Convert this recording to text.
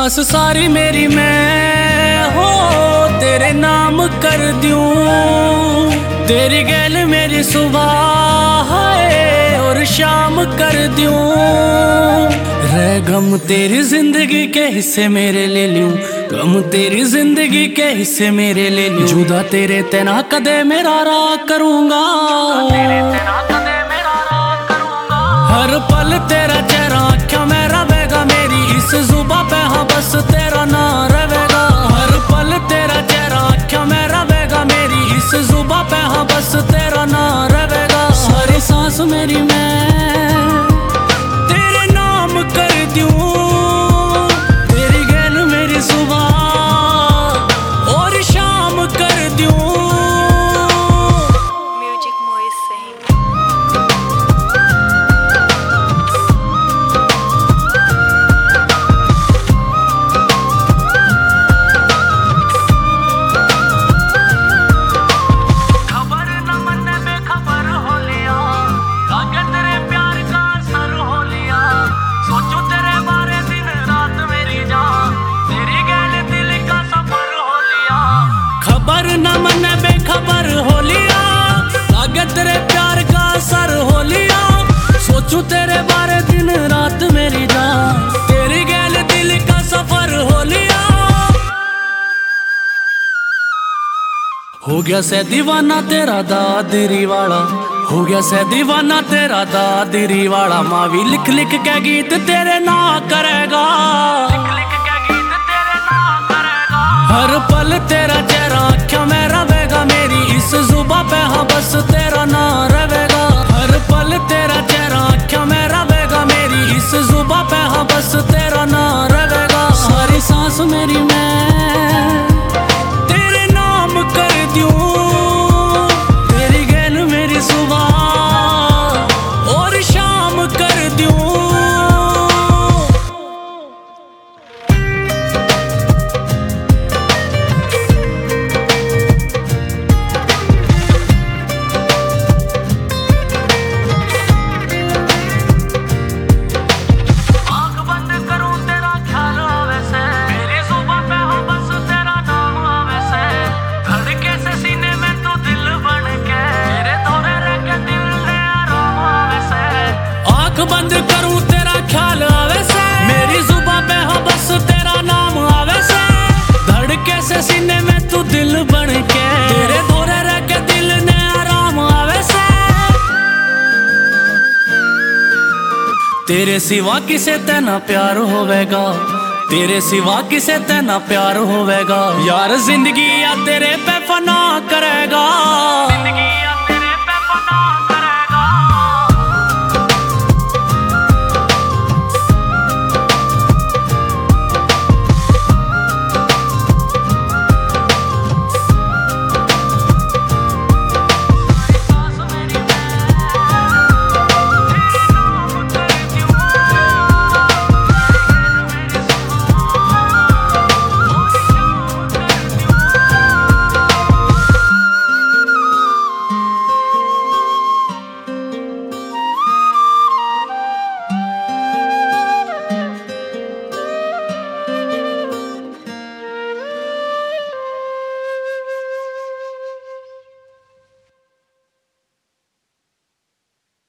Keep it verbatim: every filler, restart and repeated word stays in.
सांस सारी मेरी मैं हो तेरे नाम कर दूं, तेरी गैल मेरी सुबह है और शाम कर दूं। रह गम तेरी जिंदगी के हिस्से मेरे ले लूं, गम तेरी जिंदगी के हिस्से मेरे ले लूं। जुदा तेरे तेना कदे मेरा राह करूंगा, हर पल तेरा चेहरा आँखों में रहेगा मेरी इस जुबां पे, हाँ बस तेरा नाम रहेगा। हर पल तेरा चेहरा आँखों में रहेगा मेरी इस जुबां पे, हाँ बस तेरा नाम रहेगा। सारी सांस मेरी मैं तेरे नाम कर दूं, तेरी गैल मेरी सुबह और शाम कर दूं। तेरे प्यार का असर हो लिया, सोचूं तेरे बारे दिन रात मेरी जान, तेरी गैल दिल का सफर हो लिया। हो गया से दीवाना तेरा दादरी वाला, हो गया से दीवाना तेरा दादरी वाला। मावी लिख लिख के गीत तेरे ना करेगा, हर पल तेरा चेहरा आँखों में रहेगा मेरी इस जुबां पे, हाँ बस तेरा नाम रहेगा। हर पल तेरा चेहरा आँखों में रहेगा मेरी इस जुबां पे, हाँ बस तेरा नाम रहेगा। सारी सांस मेरी मैं तेरे नाम कर दूं, तेरी गैल मेरी सुबह और शाम कर दूं। बंद करूं तेरा ख्याल आवे से, मेरी जुबां पे हाँ बस तेरा नाम आवे से। धड़के से सीने में तू दिल बन के, तेरे धोरे रह के दिल ने आराम आवे से। तेरे सिवा किसे तेना प्यार होवेगा, तेरे सिवा किसे तेना प्यार होवेगा। यार जिंदगी या तेरे पे फना करेगा, जिंदगी